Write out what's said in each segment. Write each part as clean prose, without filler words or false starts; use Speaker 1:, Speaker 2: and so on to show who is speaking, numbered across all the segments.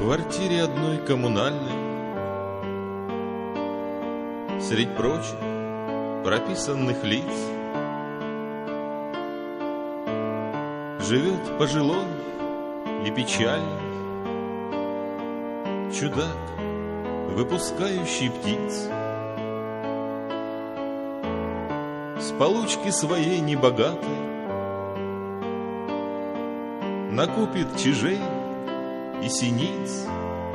Speaker 1: квартире одной коммунальной средь прочих прописанных лиц живет пожилой и печальный чудак, выпускающий птиц. С получки своей небогатой накупит чижей и синиц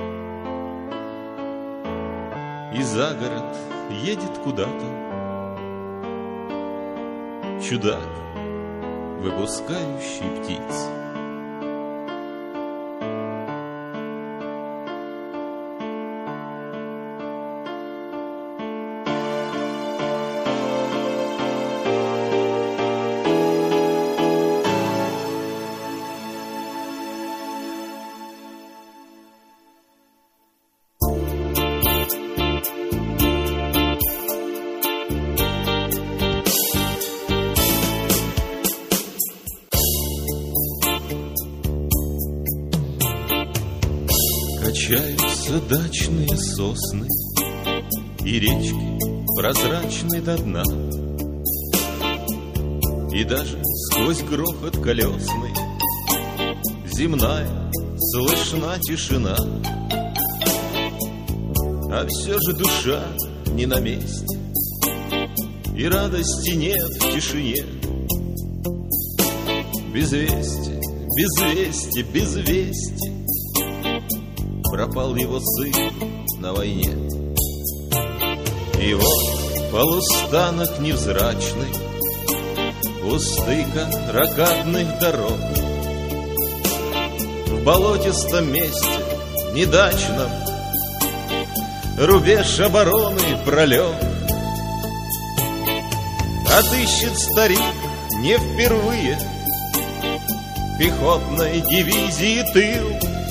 Speaker 1: и за город едет куда-то. Чудак, выпускающий птиц. Качаются дачные сосны и речки прозрачны до дна, и даже сквозь грохот колесный земная слышна тишина. А все же душа не на месте, и радости нет в тишине. Без вести, без вести, без вести пропал его сын на войне. И вот полустанок невзрачный у стыка ракадных дорог, в болотистом месте недачном рубеж обороны пролег. Отыщет старик не впервые пехотной дивизии тыл,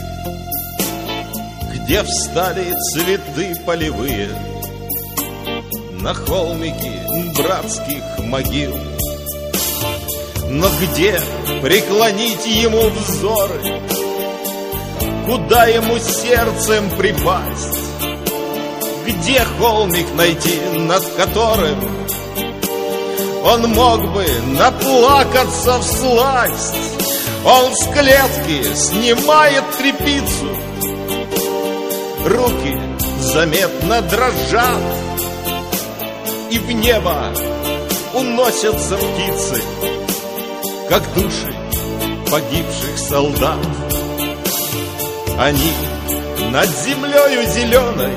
Speaker 1: где встали цветы полевые на холмике братских могил. Но где преклонить ему взоры, куда ему сердцем припасть? Где холмик найти, над которым он мог бы наплакаться всласть? Он с клетки снимает тряпицу, руки заметно дрожат, и в небо уносятся птицы, как души погибших солдат. Они над землею зеленой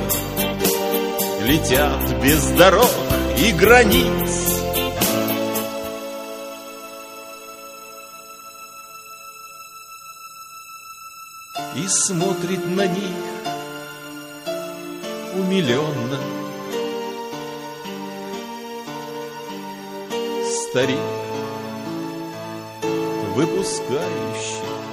Speaker 1: летят без дорог и границ. И смотрит на них умиленно старик, выпускающий